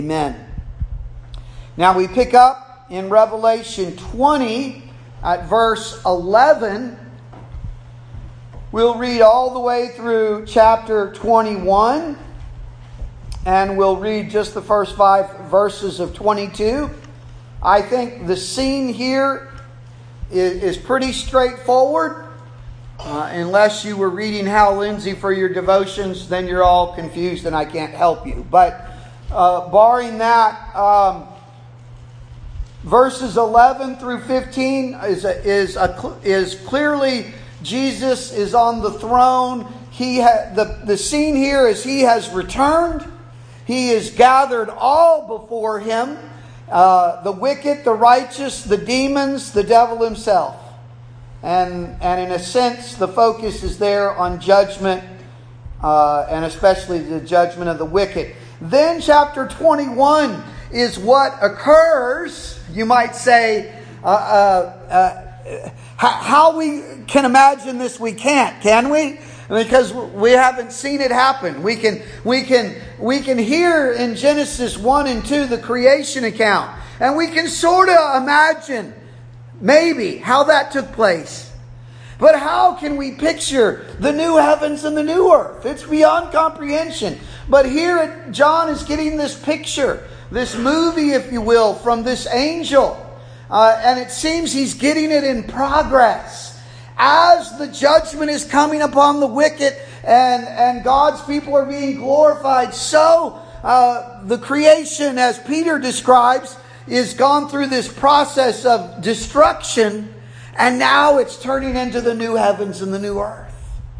Amen. Now we pick up in Revelation 20 at verse 11. We'll read all the way through chapter 21. And we'll read just the first 5 verses of 22. I think the scene here is pretty straightforward. Unless you were reading Hal Lindsey for your devotions, then you're all confused and I can't help you. But barring that, verses 11 through 15 is clearly Jesus is on the throne. The scene here is He has returned. He has gathered all before Him, the wicked, the righteous, the demons, the devil himself. And in a sense, the focus is there on judgment, and especially the judgment of the wicked. Then chapter 21 is what occurs, you might say, how we can imagine this we can't, can we? Because we haven't seen it happen. We can hear in Genesis 1 and 2 the creation account. And we can sort of imagine maybe how that took place. But how can we picture the new heavens and the new earth? It's beyond comprehension. But here John is getting this picture, this movie, if you will, from this angel. And it seems he's getting it in progress. As the judgment is coming upon the wicked and God's people are being glorified, so the creation, as Peter describes, is gone through this process of destruction. And now it's turning into the new heavens and the new earth.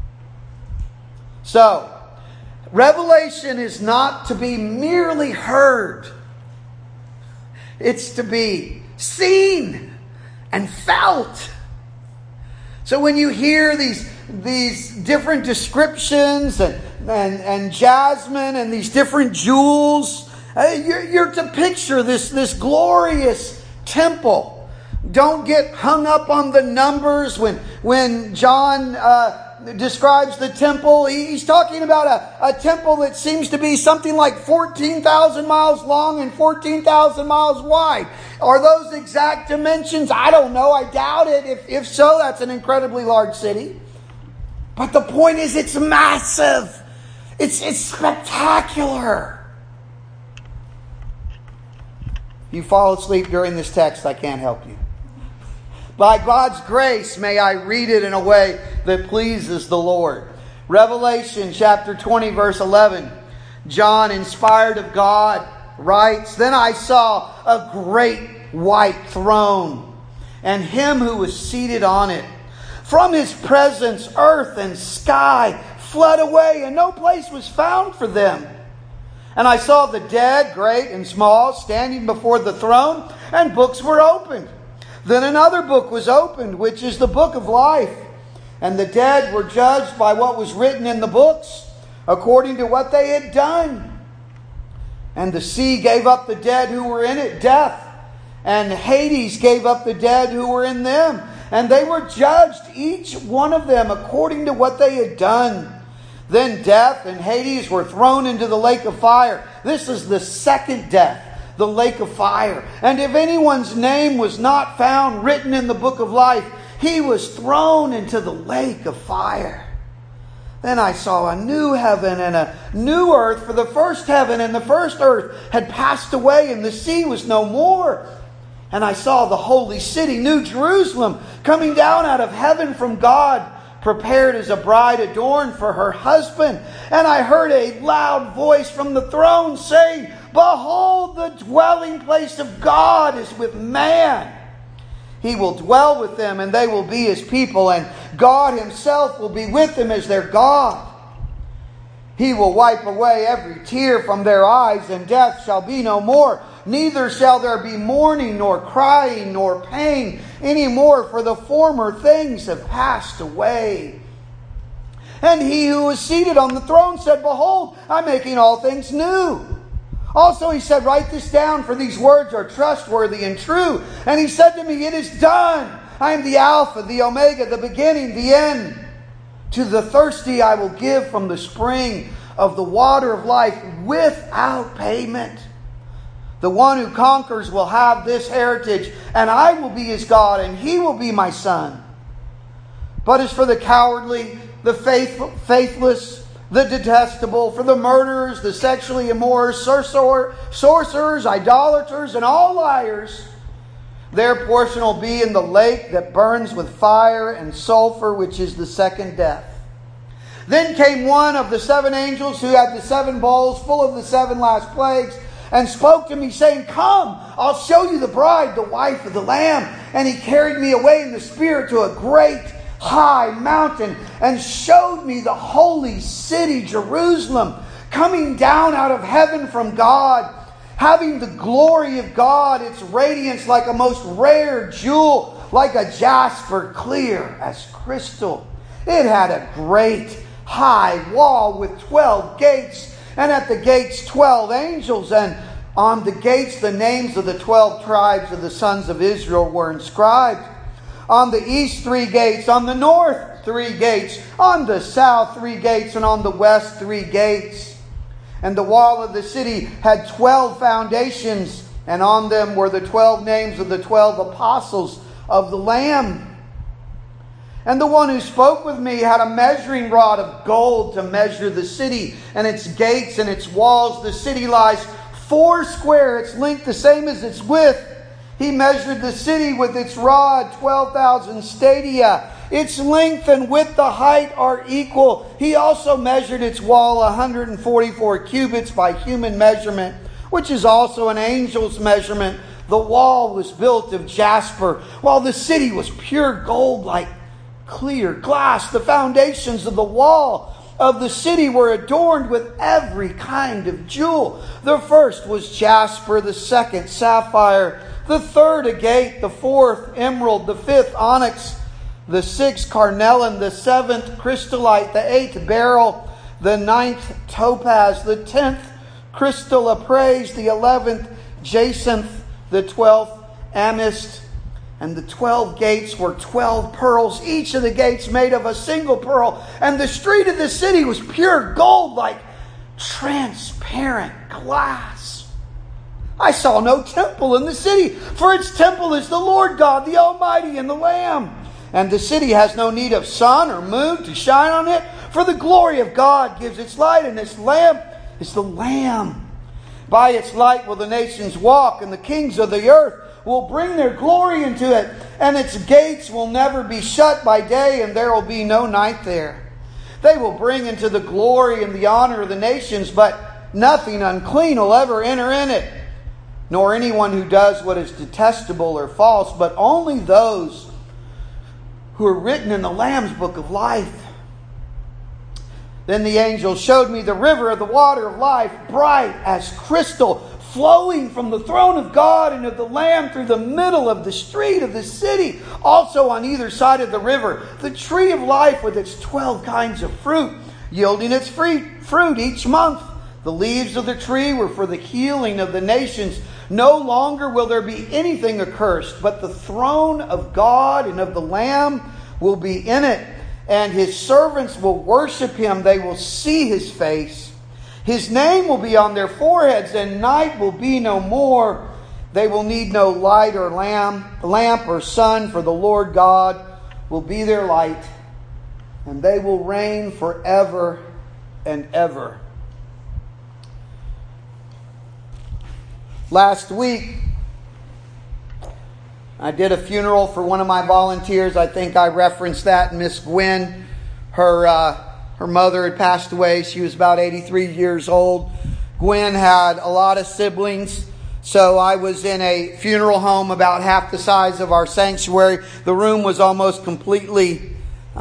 So, Revelation is not to be merely heard. It's to be seen and felt. So when you hear these different descriptions and jasmine and these different jewels, you're to picture this glorious temple. Don't get hung up on the numbers. When John describes the temple, he's talking about a temple that seems to be something like 14,000 miles long and 14,000 miles wide. Are those exact dimensions? I don't know. I doubt it. If so, that's an incredibly large city. But the point is, it's massive. It's spectacular. You fall asleep during this text, I can't help you. By God's grace, may I read it in a way that pleases the Lord. Revelation chapter 20, verse 11. John, inspired of God, writes, "Then I saw a great white throne, and Him who was seated on it. From His presence, earth and sky fled away, and no place was found for them. And I saw the dead, great and small, standing before the throne, and books were opened. Then another book was opened, which is the book of life. And the dead were judged by what was written in the books, according to what they had done. And the sea gave up the dead who were in it, death. And Hades gave up the dead who were in them. And they were judged, each one of them, according to what they had done. Then death and Hades were thrown into the lake of fire." This is the second death, the lake of fire. "And if anyone's name was not found written in the book of life, he was thrown into the lake of fire. Then I saw a new heaven and a new earth, for the first heaven and the first earth had passed away, and the sea was no more. And I saw the holy city, New Jerusalem, coming down out of heaven from God, prepared as a bride adorned for her husband. And I heard a loud voice from the throne saying, 'Behold, the dwelling place of God is with man. He will dwell with them, and they will be His people, and God Himself will be with them as their God. He will wipe away every tear from their eyes, and death shall be no more. Neither shall there be mourning, nor crying, nor pain any more, for the former things have passed away.' And He who was seated on the throne said, 'Behold, I'm making all things new.' Also He said, 'Write this down, for these words are trustworthy and true.' And He said to me, 'It is done. I am the Alpha, the Omega, the beginning, the end. To the thirsty I will give from the spring of the water of life without payment. The one who conquers will have this heritage, and I will be his God, and he will be my son. But as for the cowardly, the faithless, the detestable, for the murderers, the sexually immoral, sorcerers, idolaters, and all liars, their portion will be in the lake that burns with fire and sulfur, which is the second death. Then came one of the 7 angels who had the 7 bowls full of the 7 last plagues, and spoke to me, saying, Come, I'll show you the bride, the wife of the Lamb. And he carried me away in the Spirit to a great high mountain, and showed me the holy city, Jerusalem, coming down out of heaven from God, having the glory of God, its radiance like a most rare jewel, like a jasper, clear as crystal. It had a great high wall with 12 gates, and at the gates 12 angels, and on the gates the names of the 12 tribes of the sons of Israel were inscribed. On the east 3 gates, on the north 3 gates, on the south 3 gates, and on the west 3 gates. And the wall of the city had 12 foundations, and on them were the 12 names of the 12 apostles of the Lamb. And the one who spoke with me had a measuring rod of gold to measure the city and its gates and its walls. The city lies 4 square, its length the same as its width. He measured the city with its rod, 12,000 stadia. Its length and width, the height are equal. He also measured its wall 144 cubits by human measurement, which is also an angel's measurement. The wall was built of jasper, while the city was pure gold like clear glass. The foundations of the wall of the city were adorned with every kind of jewel. The first was jasper, the second sapphire, the third agate, the fourth emerald, the fifth onyx, the 6th carnelian, the 7th chrysolite, the 8th beryl, the 9th topaz, the 10th chrysoprase, the 11th jacinth, the 12th amethyst. And the 12 gates were 12 pearls, each of the gates made of a single pearl. And the street of the city was pure gold, like transparent glass. I saw no temple in the city, for its temple is the Lord God, the Almighty, and the Lamb. And the city has no need of sun or moon to shine on it, for the glory of God gives its light, and its lamp is the Lamb. By its light will the nations walk, and the kings of the earth will bring their glory into it, and its gates will never be shut by day, and there will be no night there. They will bring into the glory and the honor of the nations, but nothing unclean will ever enter in it, nor anyone who does what is detestable or false, but only those who are written in the Lamb's book of life. Then the angel showed me the river of the water of life, bright as crystal, flowing from the throne of God and of the Lamb through the middle of the street of the city. Also on either side of the river, the tree of life with its 12 kinds of fruit, yielding its fruit each month. The leaves of the tree were for the healing of the nations. No longer will there be anything accursed, but the throne of God and of the Lamb will be in it, and his servants will worship him. They will see his face. His name will be on their foreheads, and night will be no more. They will need no light or lamp or sun, for the Lord God will be their light, and they will reign forever and ever. Last week, I did a funeral for one of my volunteers. I think I referenced that. Miss Gwen, her mother had passed away. She was about 83 years old. Gwen had a lot of siblings. So I was in a funeral home about half the size of our sanctuary. The room was almost completely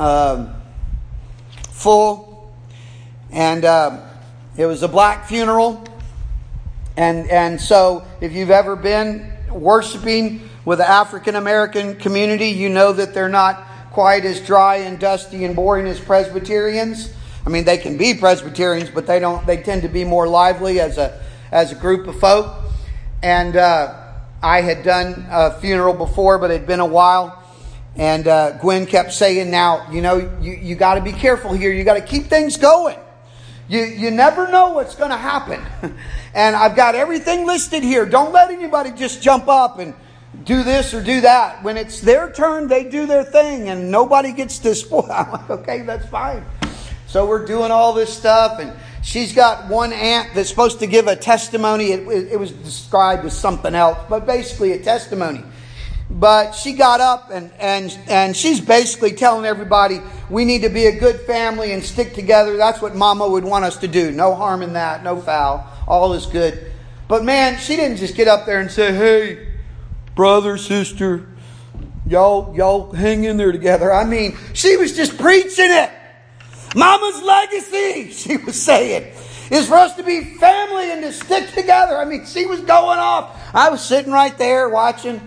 full. And it was a black funeral. And so if you've ever been worshiping with the African American community, you know that they're not quite as dry and dusty and boring as Presbyterians. I mean, they can be Presbyterians, but they tend to be more lively as a group of folk. And I had done a funeral before, but it had been a while. And Gwen kept saying, now, you know, you got to be careful here. You got to keep things going. You never know what's going to happen. And I've got everything listed here. Don't let anybody just jump up and do this or do that. When it's their turn, they do their thing and nobody gets to spoil. I'm like, okay, that's fine. So we're doing all this stuff, and she's got one aunt that's supposed to give a testimony. It was described as something else, but basically a testimony. But she got up and she's basically telling everybody we need to be a good family and stick together. That's what Mama would want us to do. No harm in that, no foul. All is good. But man, she didn't just get up there and say, hey, brother, sister, y'all hang in there together. I mean, she was just preaching it. Mama's legacy, she was saying, is for us to be family and to stick together. I mean, she was going off. I was sitting right there watching.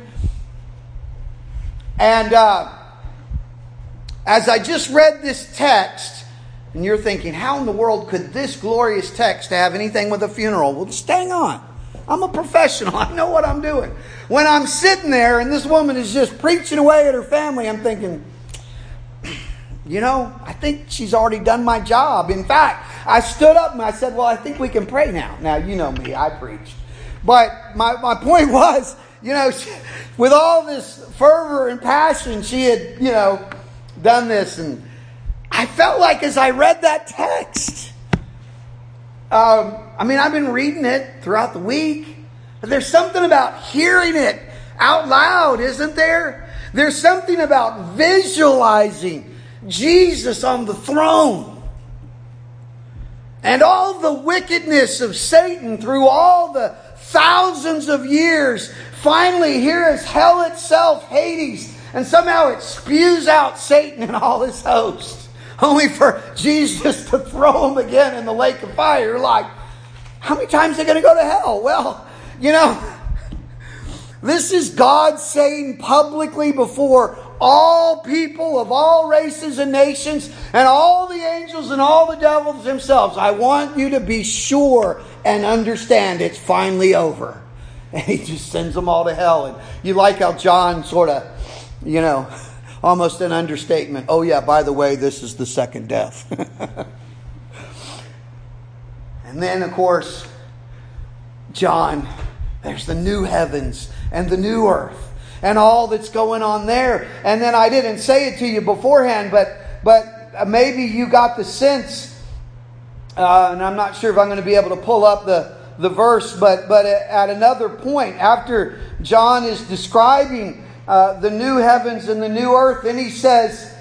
And as I just read this text, and you're thinking, how in the world could this glorious text have anything with a funeral? Well, just hang on. I'm a professional. I know what I'm doing. When I'm sitting there and this woman is just preaching away at her family, I'm thinking, I think she's already done my job. In fact, I stood up and I said, well, I think we can pray now. Now, you know me, I preached. But my point was, with all this fervor and passion, she had, done this. And I felt like as I read that text, I've been reading it throughout the week. But there's something about hearing it out loud, isn't there? There's something about visualizing Jesus on the throne. And all the wickedness of Satan through all the thousands of years, finally here is hell itself, Hades, and somehow it spews out Satan and all his hosts, only for Jesus to throw him again in the lake of fire. You're like, how many times are they going to go to hell? Well, this is God saying publicly before all people of all races and nations and all the angels and all the devils themselves, I want you to be sure and understand it's finally over. And he just sends them all to hell. And you like how John sort of, almost an understatement. Oh yeah, by the way, this is the second death. And then, of course, John, there's the new heavens and the new earth and all that's going on there. And then I didn't say it to you beforehand, but maybe you got the sense, and I'm not sure if I'm going to be able to pull up the verse, but at another point, after John is describing the new heavens and the new earth, and he says,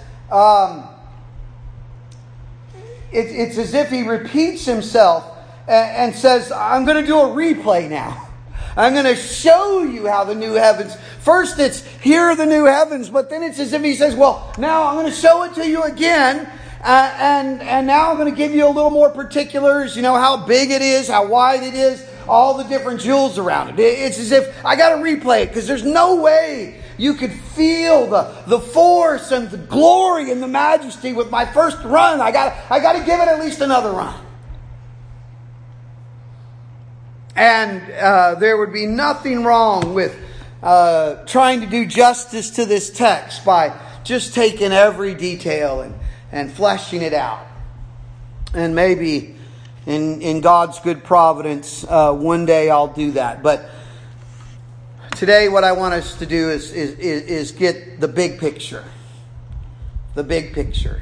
it's as if he repeats himself and says, I'm going to do a replay now. I'm going to show you how the new heavens. First it's, here are the new heavens, but then it's as if he says, well, now I'm going to show it to you again. And now I'm going to give you a little more particulars, how big it is, how wide it is, all the different jewels around it. It's as if I got to replay it because there's no way you could feel the force and the glory and the majesty with my first run. I got to give it at least another run. And there would be nothing wrong with trying to do justice to this text by just taking every detail and fleshing it out. And maybe in God's good providence, one day I'll do that. But today what I want us to do is get the big picture. The big picture.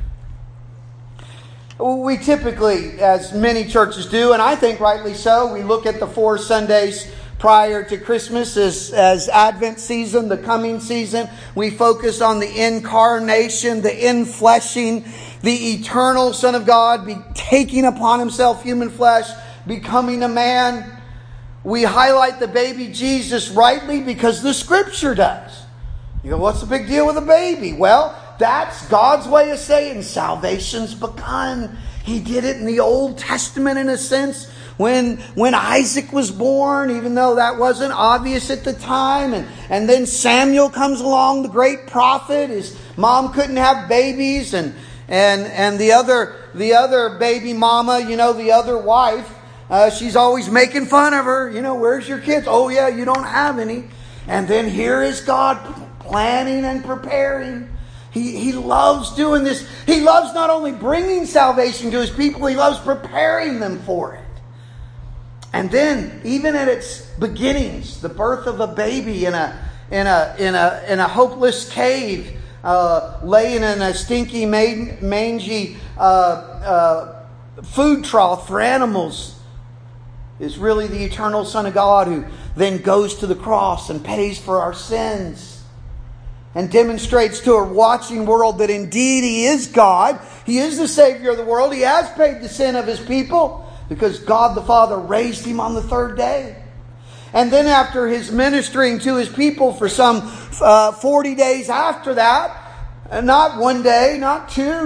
We typically, as many churches do, and I think rightly so, we look at the 4 Sundays prior to Christmas as Advent season, the coming season. We focus on the incarnation, the infleshing, the eternal Son of God taking upon himself human flesh, becoming a man. We highlight the baby Jesus rightly because the Scripture does. You go, what's the big deal with a baby? Well, that's God's way of saying salvation's begun. He did it in the Old Testament in a sense when Isaac was born, even though that wasn't obvious at the time. And then Samuel comes along, the great prophet. His mom couldn't have babies. And the other baby mama, the other wife, she's always making fun of her. Where's your kids? Oh yeah, you don't have any. And then here is God planning and preparing. He loves doing this. He loves not only bringing salvation to His people, He loves preparing them for it. And then, even at its beginnings, the birth of a baby in a hopeless cave, laying in a stinky, mangy food trough for animals, is really the eternal Son of God who then goes to the cross and pays for our sins. And demonstrates to a watching world that indeed He is God. He is the Savior of the world. He has paid the sin of His people because God the Father raised Him on the third day. And then after His ministering to His people for some 40 days after that, not one day, not two,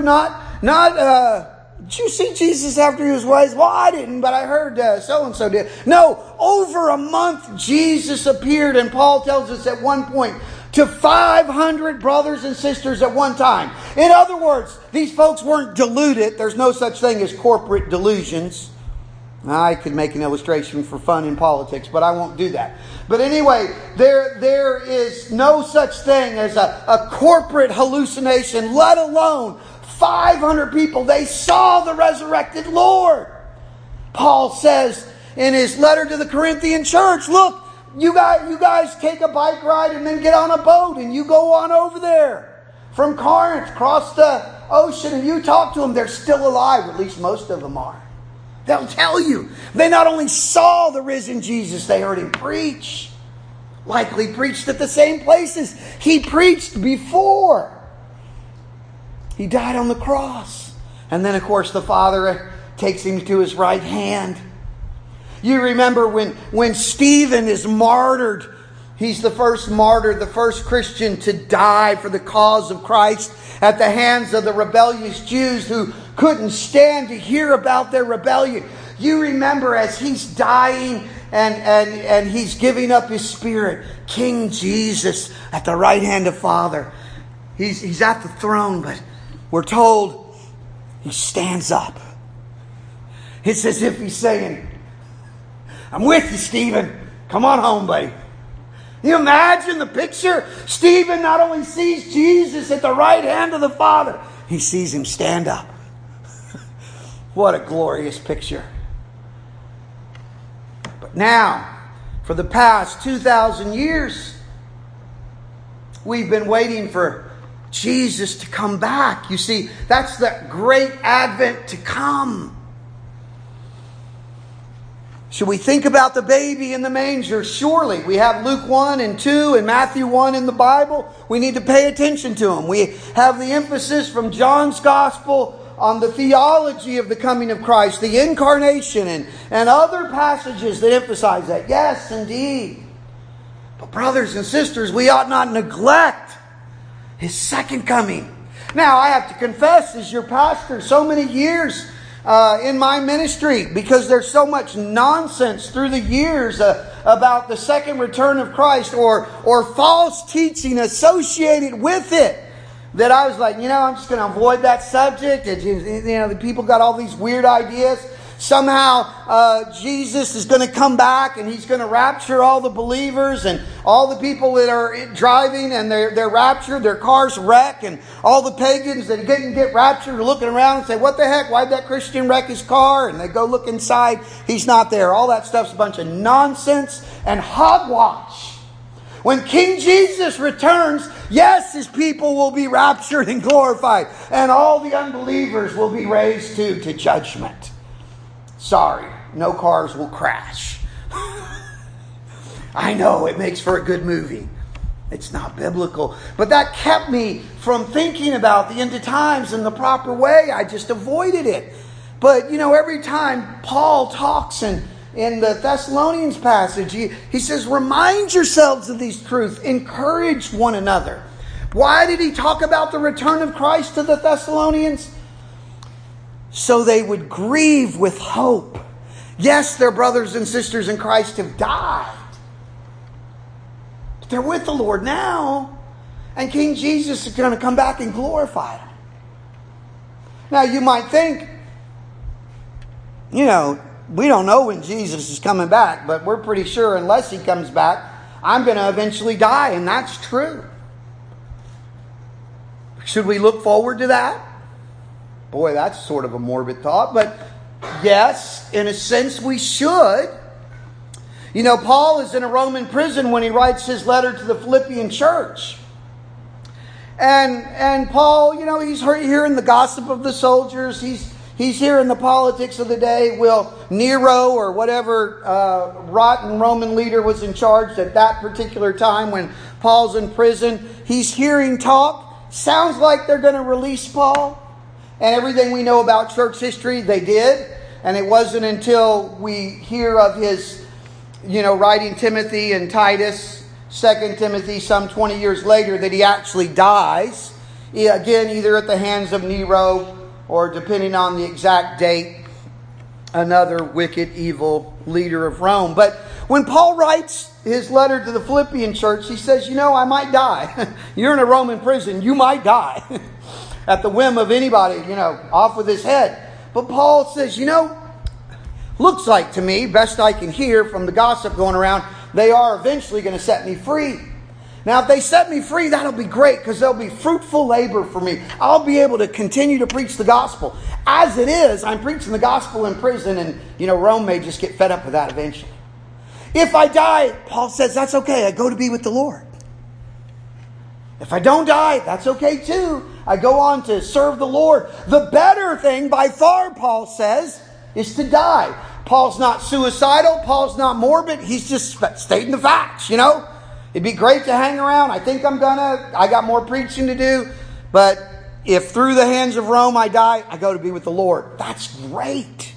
did you see Jesus after He was raised? Well, I didn't, but I heard so-and-so did. No, over a month Jesus appeared, and Paul tells us at one point, to 500 brothers and sisters at one time. In other words, these folks weren't deluded. There's no such thing as corporate delusions. I could make an illustration for fun in politics, but I won't do that. But anyway, there is no such thing as a corporate hallucination, let alone 500 people. They saw the resurrected Lord. Paul says in his letter to the Corinthian church, look, you guys take a bike ride and then get on a boat and you go on over there from Corinth, across the ocean, and you talk to them. They're still alive, at least most of them are. They'll tell you. They not only saw the risen Jesus, they heard Him preach. Likely preached at the same places He preached before. He died on the cross. And then, of course, the Father takes Him to His right hand. You remember when Stephen is martyred. He's the first martyr, the first Christian to die for the cause of Christ at the hands of the rebellious Jews who couldn't stand to hear about their rebellion. You remember as he's dying and he's giving up his spirit, King Jesus at the right hand of Father. He's at the throne, but we're told He stands up. It's as if He's saying, I'm with you, Stephen. Come on home, buddy. You imagine the picture? Stephen not only sees Jesus at the right hand of the Father, he sees Him stand up. What a glorious picture. But now, for the past 2,000 years, we've been waiting for Jesus to come back. You see, that's the great advent to come. Should we think about the baby in the manger? Surely. We have Luke 1 and 2 and Matthew 1 in the Bible. We need to pay attention to them. We have the emphasis from John's Gospel on the theology of the coming of Christ, the incarnation, and other passages that emphasize that. Yes, indeed. But brothers and sisters, we ought not neglect His second coming. Now, I have to confess, as your pastor, so many years in my ministry, because there's so much nonsense through the years about the second return of Christ or false teaching associated with it, that I was like, I'm just going to avoid that subject. The people got all these weird ideas. Somehow Jesus is going to come back and He's going to rapture all the believers, and all the people that are driving and they're raptured, their cars wreck, and all the pagans that didn't get raptured are looking around and say, what the heck, why'd that Christian wreck his car? And they go look inside, he's not there. All that stuff's a bunch of nonsense and hogwash. When King Jesus returns, yes, His people will be raptured and glorified, and all the unbelievers will be raised to judgment. Sorry, no cars will crash. I know, it makes for a good movie. It's not biblical. But that kept me from thinking about the end of times in the proper way. I just avoided it. But, every time Paul talks in the Thessalonians passage, he says, remind yourselves of these truths. Encourage one another. Why did he talk about the return of Christ to the Thessalonians? So they would grieve with hope. Yes, their brothers and sisters in Christ have died. But they're with the Lord now. And King Jesus is going to come back and glorify them. Now you might think, we don't know when Jesus is coming back, but we're pretty sure unless He comes back, I'm going to eventually die. And that's true. Should we look forward to that? Boy, that's sort of a morbid thought, but yes, in a sense we should. You know, Paul is in a Roman prison when he writes his letter to the Philippian church. And Paul, you know, he's hearing the gossip of the soldiers. He's hearing the politics of the day. Will Nero or whatever rotten Roman leader was in charge at that particular time when Paul's in prison, he's hearing talk. Sounds like they're going to release Paul. And everything we know about church history, they did. And it wasn't until we hear of his, writing Timothy and Titus, 2 Timothy, some 20 years later, that he actually dies. Again, either at the hands of Nero or, depending on the exact date, another wicked, evil leader of Rome. But when Paul writes his letter to the Philippian church, he says, I might die. You're in a Roman prison. You might die. At the whim of anybody, off with his head. But Paul says, looks like to me, best I can hear from the gossip going around, they are eventually going to set me free. Now, if they set me free, that'll be great because there'll be fruitful labor for me. I'll be able to continue to preach the gospel. As it is, I'm preaching the gospel in prison and, Rome may just get fed up with that eventually. If I die, Paul says, that's okay. I go to be with the Lord. If I don't die, that's okay too. I go on to serve the Lord. The better thing by far, Paul says, is to die. Paul's not suicidal. Paul's not morbid. He's just stating the facts, It'd be great to hang around. I think I got more preaching to do. But if through the hands of Rome I die, I go to be with the Lord. That's great.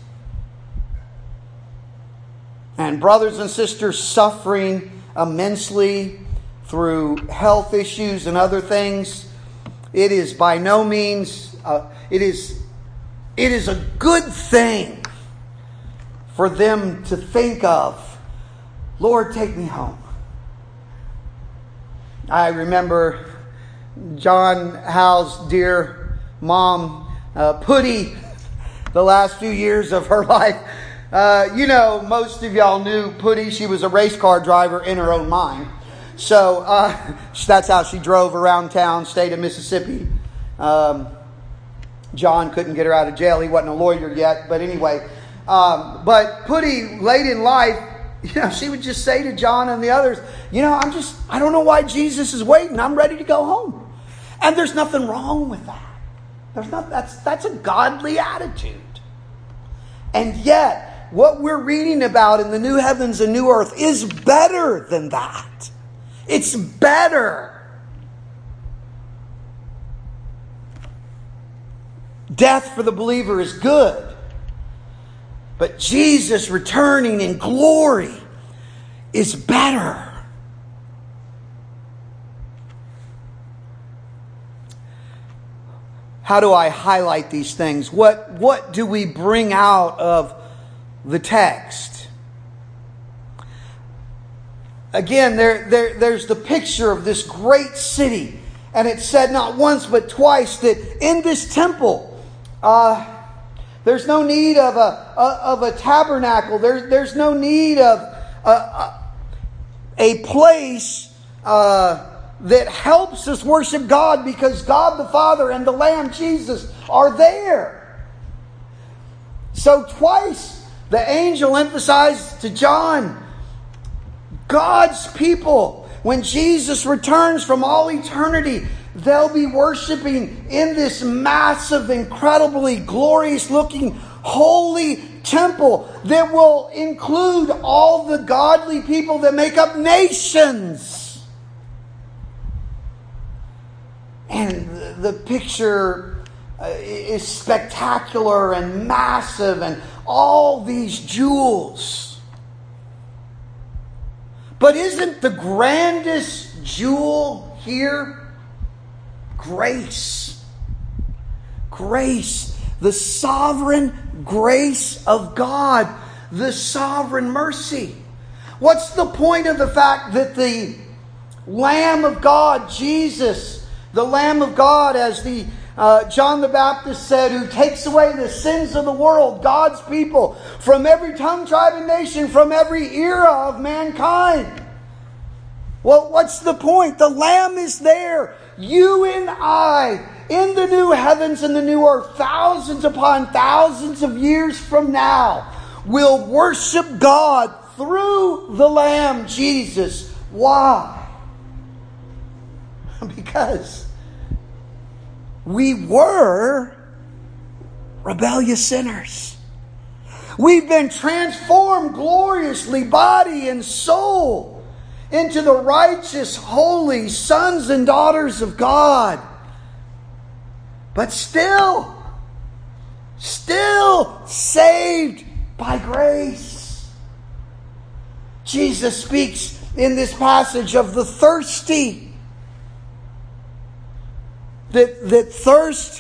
And brothers and sisters suffering immensely through health issues and other things, it is by no means, it is a good thing for them to think of, Lord, take me home. I remember John Howe's dear mom, Putty, the last few years of her life. Most of y'all knew Putty. She was a race car driver in her own mind. So that's how she drove around town, state of Mississippi. John couldn't get her out of jail. He wasn't a lawyer yet. But anyway, but Putty, late in life, she would just say to John and the others, I don't know why Jesus is waiting. I'm ready to go home. And there's nothing wrong with that. That's a godly attitude. And yet, what we're reading about in the new heavens and new earth is better than that. It's better. Death for the believer is good. But Jesus returning in glory is better. How do I highlight these things? What do we bring out of the text? Again, there's the picture of this great city. And it's said not once but twice that in this temple, there's no need of a tabernacle. There's no need of a place that helps us worship God because God the Father and the Lamb Jesus are there. So twice the angel emphasized to John, God's people, when Jesus returns from all eternity, they'll be worshiping in this massive, incredibly glorious looking, holy temple that will include all the godly people that make up nations. And the picture is spectacular and massive and all these jewels. But isn't the grandest jewel here grace? Grace. The sovereign grace of God. The sovereign mercy. What's the point of the fact that the Lamb of God, Jesus, the Lamb of God, as the John the Baptist said, who takes away the sins of the world, God's people, from every tongue, tribe, and nation, from every era of mankind. Well, what's the point? The Lamb is there. You and I, in the new heavens and the new earth, thousands upon thousands of years from now, will worship God through the Lamb, Jesus. Why? Because we were rebellious sinners. We've been transformed gloriously, body and soul, into the righteous, holy sons and daughters of God. But still saved by grace. Jesus speaks in this passage of the thirsty that thirst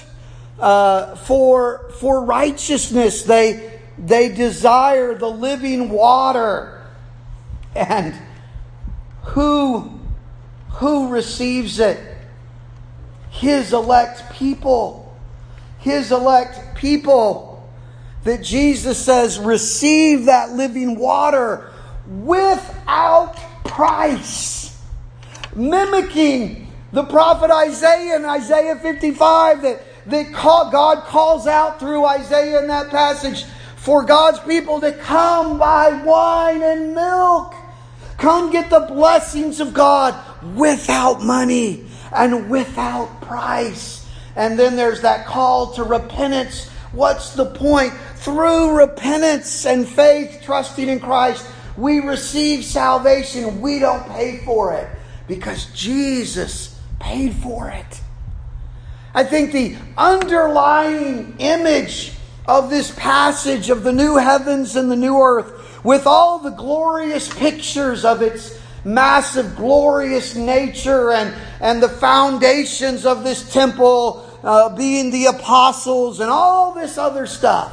for righteousness. They desire the living water. And who receives it? His elect people. His elect people. That Jesus says receive that living water without price. Mimicking the prophet Isaiah in Isaiah 55 that God calls out through Isaiah in that passage for God's people to come buy wine and milk. Come get the blessings of God without money and without price. And then there's that call to repentance. What's the point? Through repentance and faith, trusting in Christ, we receive salvation. We don't pay for it because Jesus paid for it. I think the underlying image of this passage of the new heavens and the new earth, with all the glorious pictures of its massive, glorious nature and the foundations of this temple being the apostles and all this other stuff,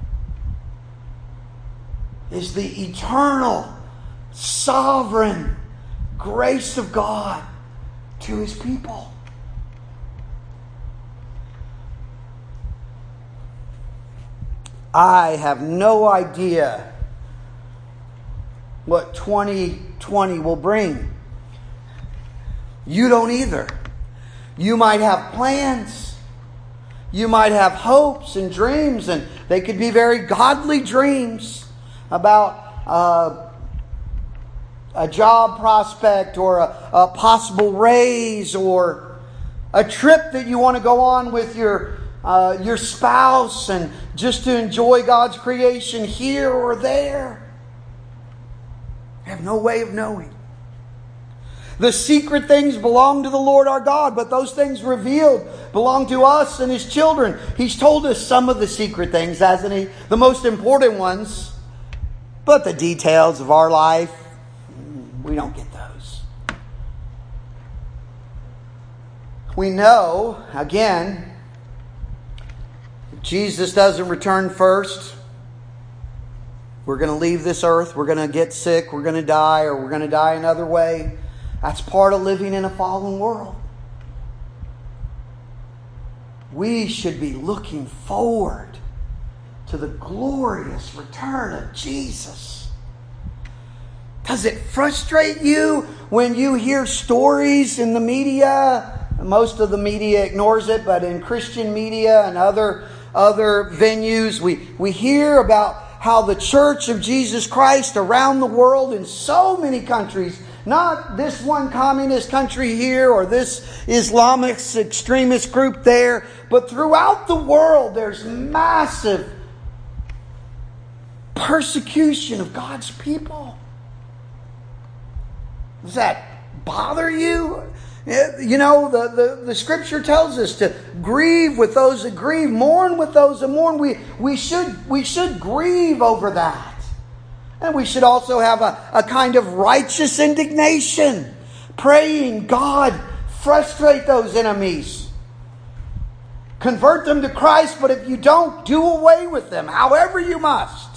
is the eternal, sovereign grace of God to His people. I have no idea what 2020 will bring. You don't either. You might have plans. You might have hopes and dreams, and they could be very godly dreams about a job prospect or a possible raise or a trip that you want to go on with your spouse and just to enjoy God's creation here or there. I have no way of knowing. The secret things belong to the Lord our God, but those things revealed belong to us and His children. He's told us some of the secret things, hasn't He? The most important ones. But the details of our life, we don't get those. We know, again, if Jesus doesn't return first, we're going to leave this earth, we're going to get sick, we're going to die, or we're going to die another way. That's part of living in a fallen world. We should be looking forward to the glorious return of Jesus. Does it frustrate you when you hear stories in the media? Most of the media ignores it, but in Christian media and other venues, we hear about how the Church of Jesus Christ around the world in so many countries, not this one communist country here or this Islamic extremist group there, but throughout the world there's massive persecution of God's people. Does that bother you? You know, the Scripture tells us to grieve with those that grieve, mourn with those that mourn. We should grieve over that. And we should also have a kind of righteous indignation, praying, God, frustrate those enemies. Convert them to Christ, but if you don't, do away with them, however you must.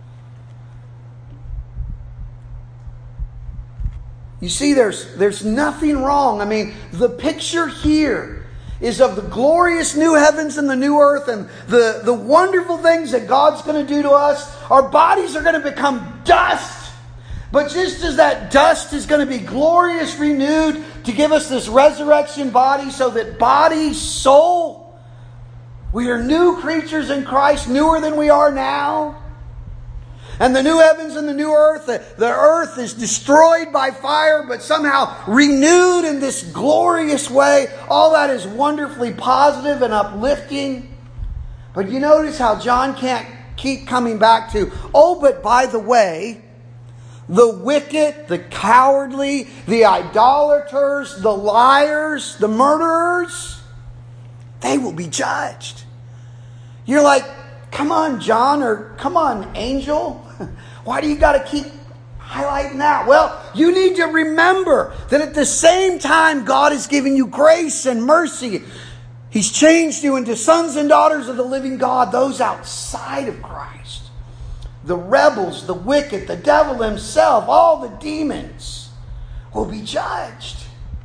You see, there's nothing wrong. I mean, the picture here is of the glorious new heavens and the new earth and the wonderful things that God's going to do to us. Our bodies are going to become dust. But just as that dust is going to be glorious renewed to give us this resurrection body, so that body, soul, we are new creatures in Christ, newer than we are now. And the new heavens and the new earth, the earth is destroyed by fire, but somehow renewed in this glorious way. All that is wonderfully positive and uplifting. But you notice how John can't keep coming back to, oh, but by the way, the wicked, the cowardly, the idolaters, the liars, the murderers, they will be judged. You're like, come on, John, or come on, Angel. Why do you got to keep highlighting that? Well, you need to remember that at the same time God is giving you grace and mercy, He's changed you into sons and daughters of the living God, those outside of Christ. The rebels, the wicked, the devil himself, all the demons will be judged.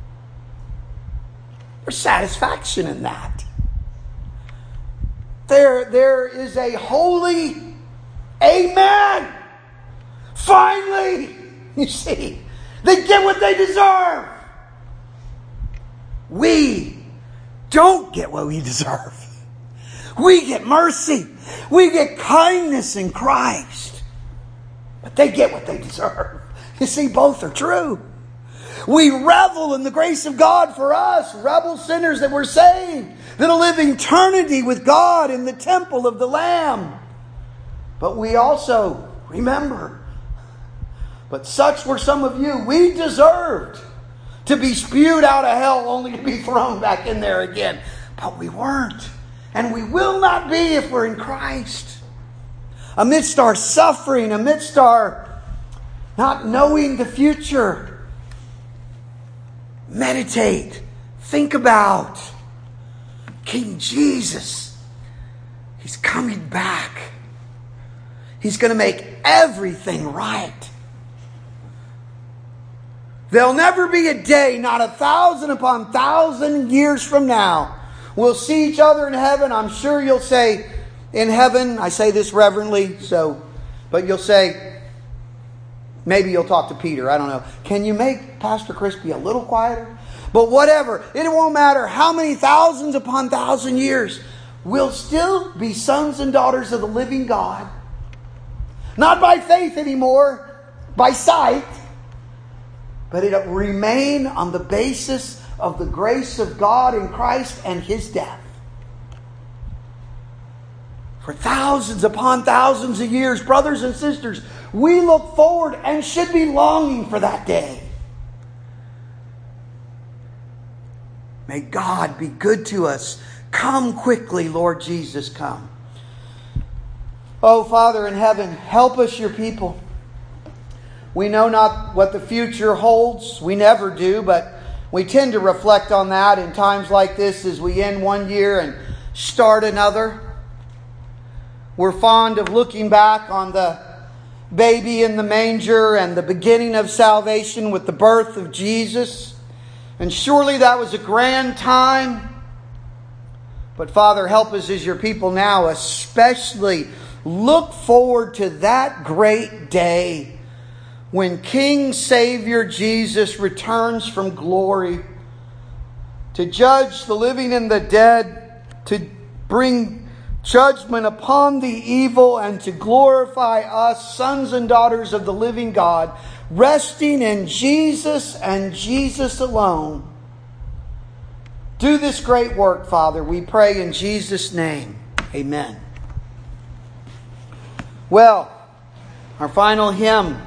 There's satisfaction in that. There is a holy amen. Finally, you see, they get what they deserve. We don't get what we deserve. We get mercy. We get kindness in Christ. But they get what they deserve. You see, both are true. We revel in the grace of God for us, rebel sinners that were saved, that'll live eternity with God in the temple of the Lamb. But we also remember, but such were some of you, we deserved to be spewed out of hell only to be thrown back in there again. But we weren't. And we will not be if we're in Christ. Amidst our suffering, amidst our not knowing the future, meditate, think about King Jesus. He's coming back. He's going to make everything right. There'll never be a day, not 1,000 upon 1,000 years from now, we'll see each other in heaven. I'm sure you'll say, in heaven, I say this reverently, but you'll say, maybe you'll talk to Peter, I don't know. Can you make Pastor Chris be a little quieter? But whatever, it won't matter how many thousands upon 1,000 years, we'll still be sons and daughters of the living God. Not by faith anymore, by sight. But it'll remain on the basis of the grace of God in Christ and His death. For thousands upon thousands of years, brothers and sisters, we look forward and should be longing for that day. May God be good to us. Come quickly, Lord Jesus, come. Oh, Father in heaven, help us, your people. We know not what the future holds. We never do, but we tend to reflect on that in times like this as we end one year and start another. We're fond of looking back on the baby in the manger and the beginning of salvation with the birth of Jesus. And surely that was a grand time. But Father, help us as your people now, especially look forward to that great day when King Savior Jesus returns from glory to judge the living and the dead, to bring judgment upon the evil, and to glorify us, sons and daughters of the living God, resting in Jesus and Jesus alone. Do this great work, Father, we pray in Jesus' name. Amen. Well, our final hymn